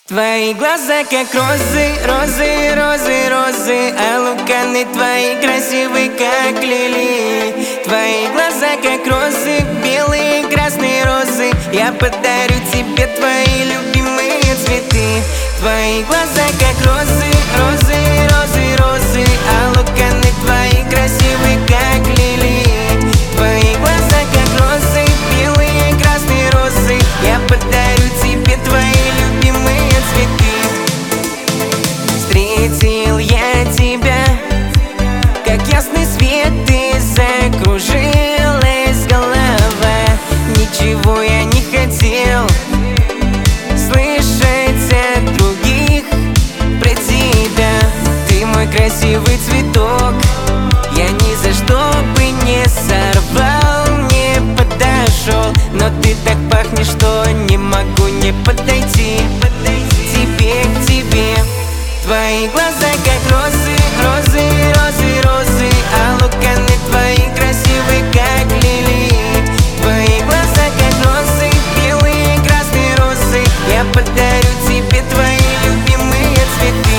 Твои глаза как розы, розы, розы, розы, а луканы твои красивые как лилии. Твои глаза как розы, белые, красные розы, я подарю тебе твои любимые цветы. Твои глаза как розы, розы, розы, розы, а луканы твои красивые как лилии. Твои глаза как розы, белые, красные розы, я подарю тебе твои любимые цветы. Встретил я тебя, как ясный свет, и закружилась голова. Ничего я не хотел слышать от других про тебя. Ты мой красивый цветок, я ни за что бы не сорвал, не подошел. Но ты так пахнешь, что не могу не подойти тебе, к тебе. Твои глаза как розы, розы, розы, розы, а луканы твои красивые как лилии. Твои глаза как розы, белые, красные розы, я подарю тебе твои любимые цветы.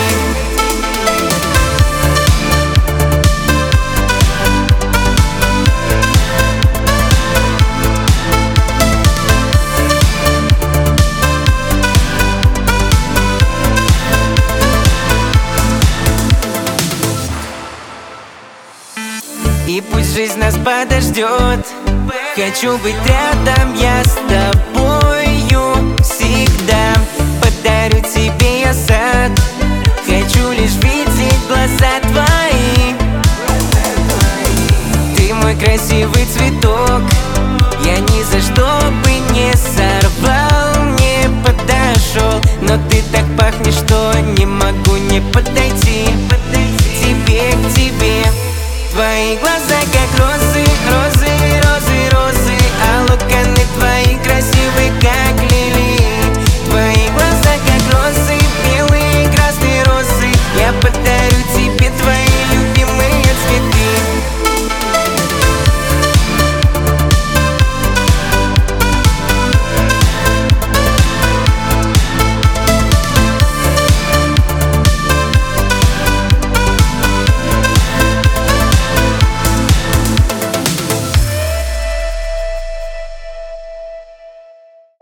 И пусть жизнь нас подождет, хочу быть рядом я с тобою всегда. Подарю тебе я сад, хочу лишь видеть глаза твои. Ты мой красивый цветок, я ни за что бы не сорвал, не подошел. Но ты так пахнешь, что не могу